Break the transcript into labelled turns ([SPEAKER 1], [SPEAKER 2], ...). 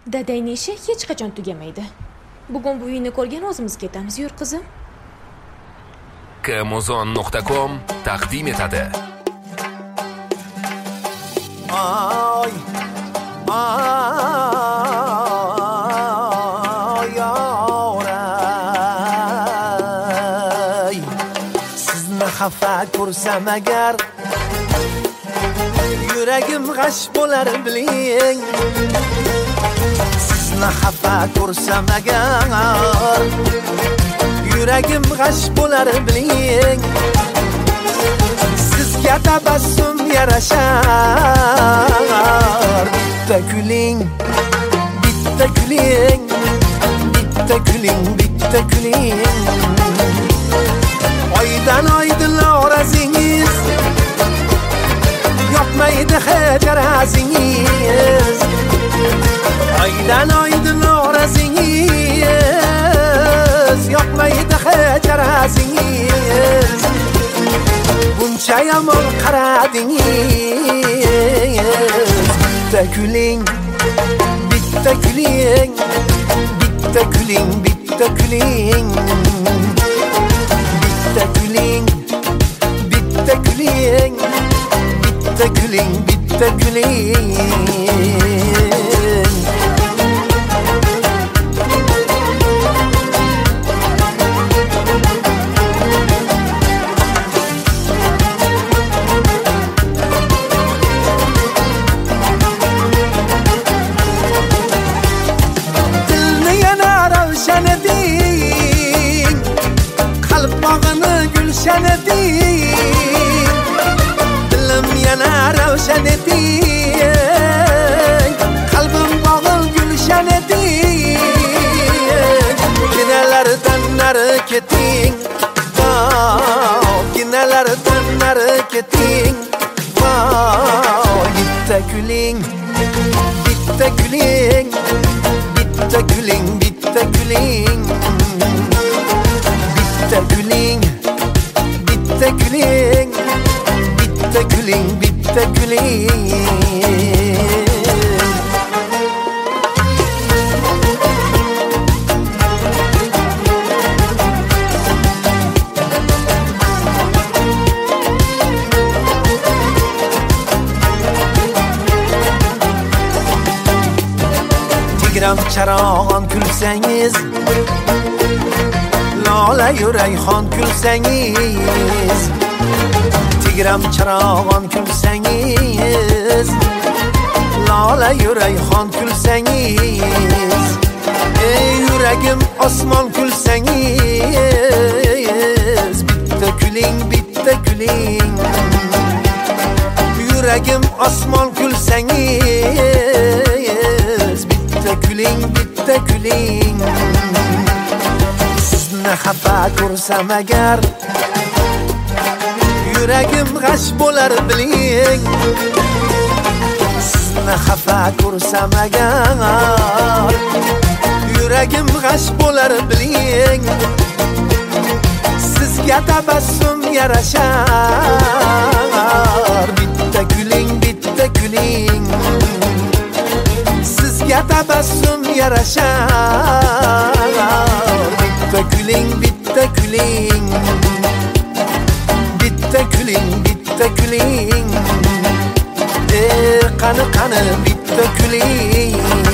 [SPEAKER 1] Dadangning ishi hech qachon tugamaydi. Bugun bu uyni ko'rgan o'zimiz ketamiz, yur qizim.
[SPEAKER 2] Kmozon.com taqdim etadi.
[SPEAKER 3] Ay, yoray. Sizni xafa ko'rsam agar yuragim g'ash bo'lar biling. Sizni xafa ko'rsam agar yuragim g'ash bo'lar biling. Sizga tabassum yarashar. Bitta kuling, bitta kuling, bitta kuling, bitta kuling. Oydan oydin orazingiz yoqmaydi hijrazingiz. Oydan oydin orazingiz yoqmaydi hijrazingiz. Buncha yomon qaradingiz. Bitta kuling, bitta kuling, bitta kuling, bitta kuling. Bitta kuling, bitta kuling, bitta kuling, bitta kuling. Dilni yana ravshan eding, qalb bog'ini gulshan eding. Dilim yana ravshan eding, qalbim bog'in gulshan eding. Ginalardan nari keting, ginalardan nari keting. Bitta kuling, bitta kuling, bitta kuling, bitta kuling. Bitta kuling, bitta kuling, bitta kuling, bitta kuling. Gram charog'on kulsangiz, lola yurayxon kulsangiz. Gram charog'on kulsangiz, lola yurayxon kulsangiz. Ey yuragim osmon kulsangiz. Bitta kuling, bitta kuling. Yuragim osmon kulsangiz. Bitta kuling, bitta kuling. Sizni xafa ko'rsam agar yuragim g'ash bo'lar biling. Sizni xafa ko'rsam agar yuragim g'ash bo'lar biling. Sizga tabassum yarashar. Bitta kuling, bitta kuling. Sizga tabassum yarashar. Bitta kuling, bitta kuling. Bitta kuling, bitta kuling. Qani qani bitta kuling.